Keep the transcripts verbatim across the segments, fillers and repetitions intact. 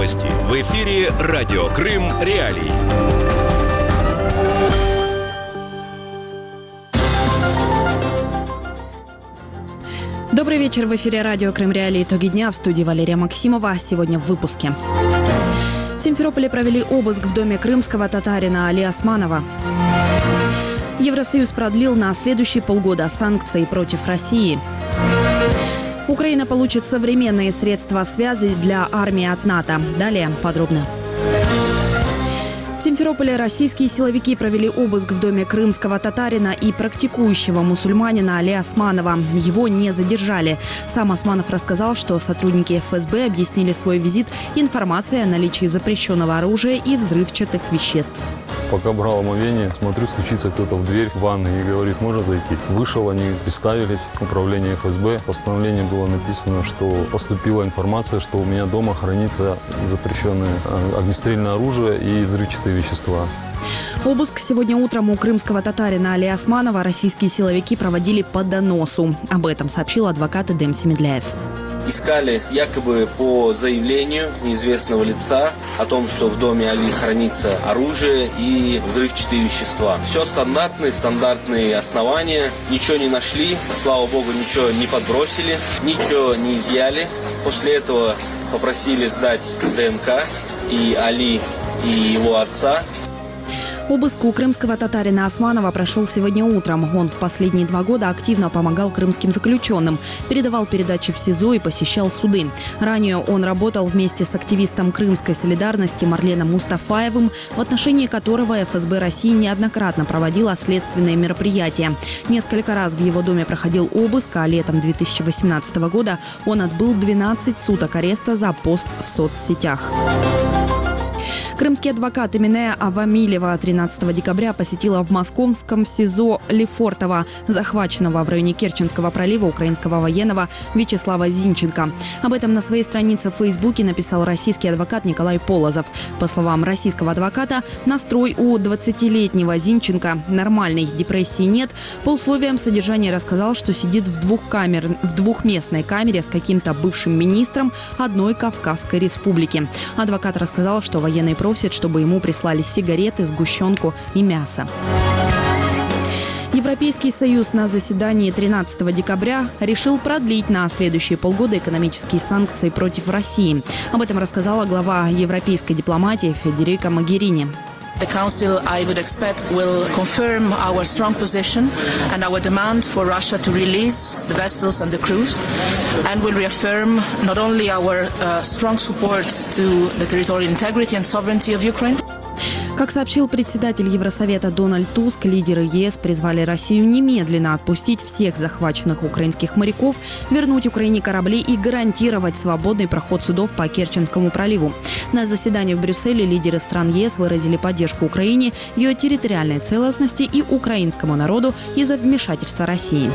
Новости. В эфире Радио Крым Реалии. Добрый вечер. В эфире Радио Крым Реалии. Итоги дня. В студии Валерия Максимова. Сегодня в выпуске. В Симферополе провели обыск в доме крымского татарина Али Османова. Евросоюз продлил на следующие полгода санкции против России. Украина получит современные средства связи для армии от НАТО. Далее подробно. В Симферополе российские силовики провели обыск в доме крымского татарина и практикующего мусульманина Али Османова. Его не задержали. Сам Османов рассказал, что сотрудники эф эс бэ объяснили свой визит информацией о наличии запрещенного оружия и взрывчатых веществ. Пока брал омовение, смотрю, стучится кто-то в дверь в ванной и говорит, можно зайти. Вышел, они представились, управление эф эс бэ. В постановлении было написано, что поступила информация, что у меня дома хранится запрещенное огнестрельное оружие и взрывчатые вещества. Обыск сегодня утром у крымского татарина Али Османова российские силовики проводили по доносу. Об этом сообщил адвокат Эдем Семедляев. Искали якобы по заявлению неизвестного лица о том, что в доме Али хранится оружие и взрывчатые вещества. Все стандартные, стандартные основания. Ничего не нашли, слава богу, ничего не подбросили, ничего не изъяли. После этого попросили сдать дэ эн ка и Али, и его отца. Обыск у крымского татарина Османова прошел сегодня утром. Он в последние два года активно помогал крымским заключенным, передавал передачи в СИЗО и посещал суды. Ранее он работал вместе с активистом крымской солидарности Марленом Мустафаевым, в отношении которого эф эс бэ России неоднократно проводила следственные мероприятия. Несколько раз в его доме проходил обыск, а летом две тысячи восемнадцатого года он отбыл двенадцать суток ареста за пост в соцсетях. Крымский адвокат Эмине Авамилева тринадцатого декабря посетила в московском СИЗО Лефортово, захваченного в районе Керченского пролива украинского военного Вячеслава Зинченко. Об этом на своей странице в Фейсбуке написал российский адвокат Николай Полозов. По словам российского адвоката, настрой у двадцатилетнего Зинченко нормальный, депрессии нет. По условиям содержания рассказал, что сидит в, двухкамер... в двухместной камере с каким-то бывшим министром одной Кавказской республики. Адвокат рассказал, что военный просит, чтобы ему прислали сигареты, сгущенку и мясо. Европейский союз на заседании тринадцатого декабря решил продлить на следующие полгода экономические санкции против России. Об этом рассказала глава европейской дипломатии Федерика Могерини. The Council, I would expect, will confirm our strong position and our demand for Russia to release the vessels and the crews, and will reaffirm not only our uh, strong support to the territorial integrity and sovereignty of Ukraine. Как сообщил председатель Евросовета Дональд Туск, лидеры е эс призвали Россию немедленно отпустить всех захваченных украинских моряков, вернуть Украине корабли и гарантировать свободный проход судов по Керченскому проливу. На заседании в Брюсселе лидеры стран е эс выразили поддержку Украине, ее территориальной целостности и украинскому народу из-за вмешательства России.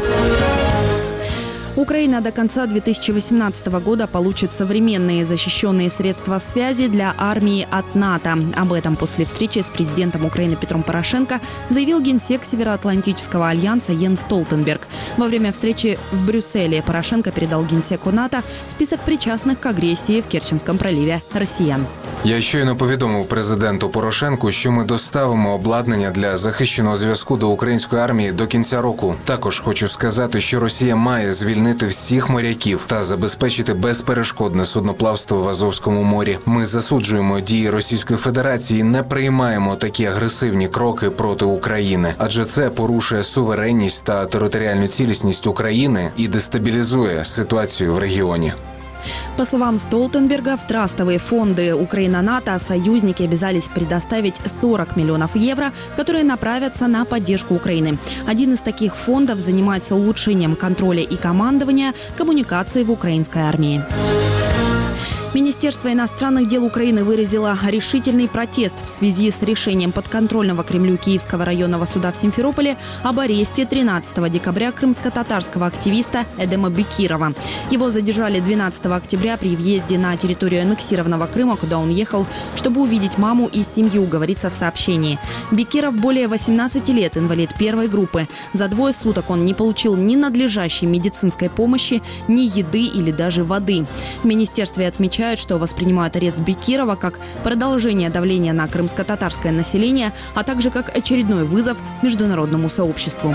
Украина до конца две тысячи восемнадцатого года получит современные защищенные средства связи для армии от НАТО. Об этом после встречи с президентом Украины Петром Порошенко заявил генсек Североатлантического альянса Йенс Столтенберг. Во время встречи в Брюсселе Порошенко передал генсеку НАТО список причастных к агресії в Керченському проливі росіян. Я щойно повідомив президенту Порошенку, що ми доставимо обладнання для захищеного зв'язку до української армії до кінця року. Також хочу сказати, що Росія має звільнити всіх моряків та забезпечити безперешкодне судноплавство в Азовському морі. Ми засуджуємо дії Російської Федерації і не приймаємо такі агресивні кроки проти України, адже це порушує суверенність та територіальну цілісність України і дестабілізує ситуацію в регіоні. По словам Столтенберга, в трастовые фонды Украина-НАТО союзники обязались предоставить сорок миллионов евро, которые направятся на поддержку Украины. Один из таких фондов занимается улучшением контроля и командования коммуникаций в украинской армии. Министерство иностранных дел Украины выразило решительный протест в связи с решением подконтрольного Кремлю Киевского районного суда в Симферополе об аресте тринадцатого декабря крымско-татарского активиста Эдема Бекирова. Его задержали двенадцатого октября при въезде на территорию аннексированного Крыма, куда он ехал, чтобы увидеть маму и семью, говорится в сообщении. Бекиров более восемнадцати лет, инвалид первой группы. За двое суток он не получил ни надлежащей медицинской помощи, ни еды или даже воды. В министерстве отмечают, отмечают, что воспринимают арест Бекирова как продолжение давления на крымско-татарское население, а также как очередной вызов международному сообществу.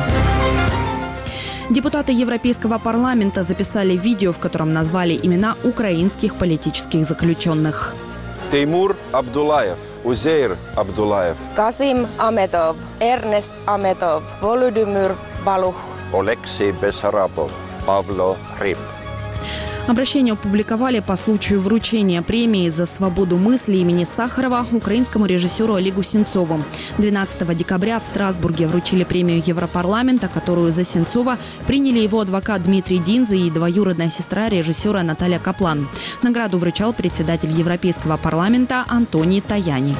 Депутаты Европейского парламента записали видео, в котором назвали имена украинских политических заключенных. Теймур Абдулаев, Узейр Абдулаев, Казим Аметов, Эрнест Аметов, Володимир Балух, Олексей Бессарабов, Павло Риб. Обращение опубликовали по случаю вручения премии за свободу мысли имени Сахарова украинскому режиссеру Олегу Сенцову. двенадцатого декабря в Страсбурге вручили премию Европарламента, которую за Сенцова приняли его адвокат Дмитрий Динзе и двоюродная сестра режиссера Наталья Каплан. Награду вручал председатель Европейского парламента Антоний Таяни.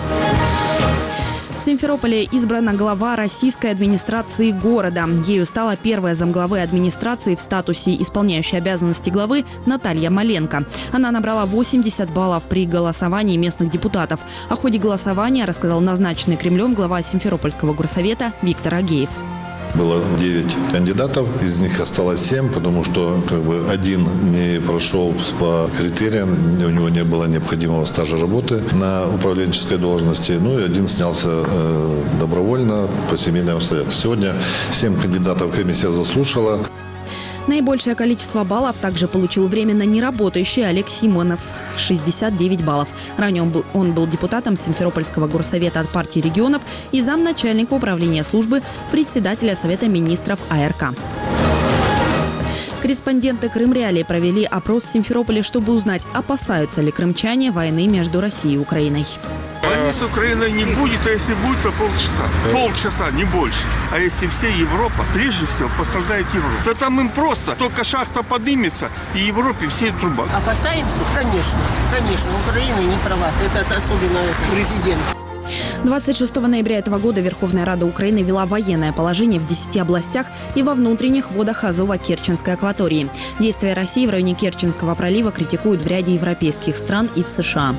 В Симферополе избрана глава российской администрации города. Ею стала первая замглавы администрации в статусе исполняющей обязанности главы Наталья Маленко. Она набрала восемьдесят баллов при голосовании местных депутатов. О ходе голосования рассказал назначенный Кремлем глава Симферопольского горсовета Виктор Агеев. Было девять кандидатов, из них осталось семь, потому что как бы один не прошел по критериям, у него не было необходимого стажа работы на управленческой должности, ну и один снялся э, добровольно по семейным обстоятельствам. Сегодня семь кандидатов комиссия заслушала. Наибольшее количество баллов также получил временно неработающий Олег Симонов – шестьдесят девять баллов. Ранее он был, он был депутатом Симферопольского горсовета от партии регионов и замначальника управления службы председателя Совета министров А Р К. Корреспонденты Крым Реалии провели опрос в Симферополе, чтобы узнать, опасаются ли крымчане войны между Россией и Украиной. Войны с Украиной не будет, а если будет, то полчаса. Полчаса, не больше. А если вся Европа, прежде всего, пострадает Европа. Да там им просто, только шахта поднимется, и Европе все труба. Опасаемся? Конечно. Конечно, Украина не права. Это особенно президент. двадцать шестого ноября этого года Верховная Рада Украины ввела военное положение в десяти областях и во внутренних водах Азово-Керченской акватории. Действия России в районе Керченского пролива критикуют в ряде европейских стран и в США.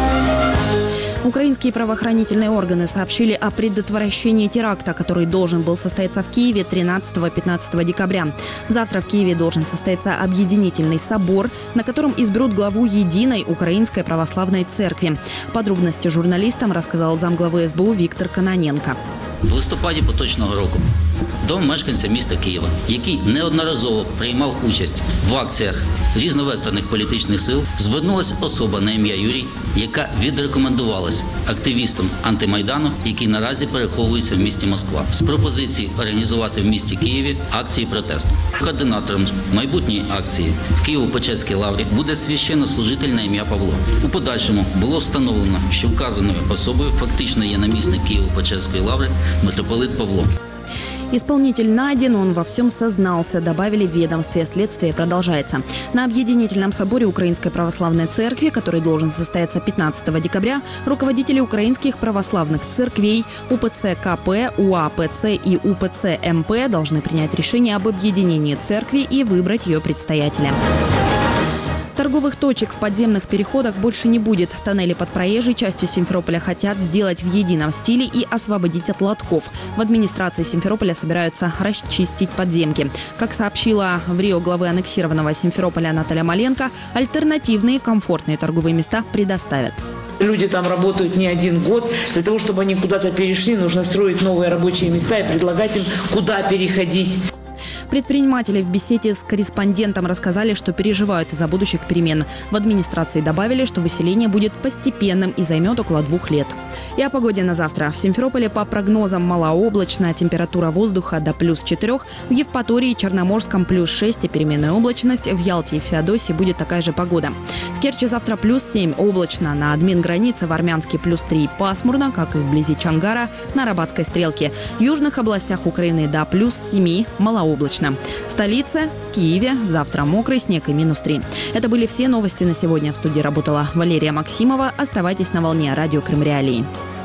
Украинские правоохранительные органы сообщили о предотвращении теракта, который должен был состояться в Киеве тринадцатого-пятнадцатого декабря. Завтра в Киеве должен состояться объединительный собор, на котором изберут главу Единой Украинской Православной Церкви. Подробности журналистам рассказал замглави С Б У Віктор Кононенко. В листопаді поточного року до мешканця міста Києва, який неодноразово приймав участь в акціях різновекторних політичних сил, звернулася особа на ім'я Юрій, яка відрекомендувалась активістом антимайдану, який наразі переховується в місті Москва, з пропозиції організувати в місті Києві акції протесту. Координатором майбутньої акції в Києво-Печерській лаврі буде священнослужитель на ім'я Павло. У подальшому було встановлено, що вказаною особою фактично є намісник Києво-Печерської лаври митрополит Павло. Исполнитель найден, он во всем сознался, добавили в ведомстве. Следствие продолжается. На объединительном соборе Украинской Православной Церкви, который должен состояться пятнадцатого декабря, руководители украинских православных церквей У П Ц К П, У А П Ц и У П Ц М П должны принять решение об объединении церкви и выбрать ее предстоятеля. Торговых точек в подземных переходах больше не будет. Тоннели под проезжей частью Симферополя хотят сделать в едином стиле и освободить от лотков. В администрации Симферополя собираются расчистить подземки. Как сообщила в Рио главы аннексированного Симферополя Наталья Маленко, альтернативные комфортные торговые места предоставят. Люди там работают не один год. Для того, чтобы они куда-то перешли, нужно строить новые рабочие места и предлагать им, куда переходить. Предприниматели в беседе с корреспондентом рассказали, что переживают из-за будущих перемен. В администрации добавили, что выселение будет постепенным и займет около двух лет. И о погоде на завтра. В Симферополе по прогнозам малооблачно, температура воздуха до плюс четырех, в Евпатории и Черноморском плюс шесть и переменная облачность, в Ялте и Феодосии будет такая же погода. В Керчи завтра плюс семь облачно, на админгранице в Армянске плюс три пасмурно, как и вблизи Чонгара на Арабатской стрелке. В южных областях Украины до плюс семи малооблачно. В столице, Киеве, завтра мокрый снег и минус три. Это были все новости на сегодня. В студии работала Валерия Максимова. Оставайтесь на волне радио Крым Реалии.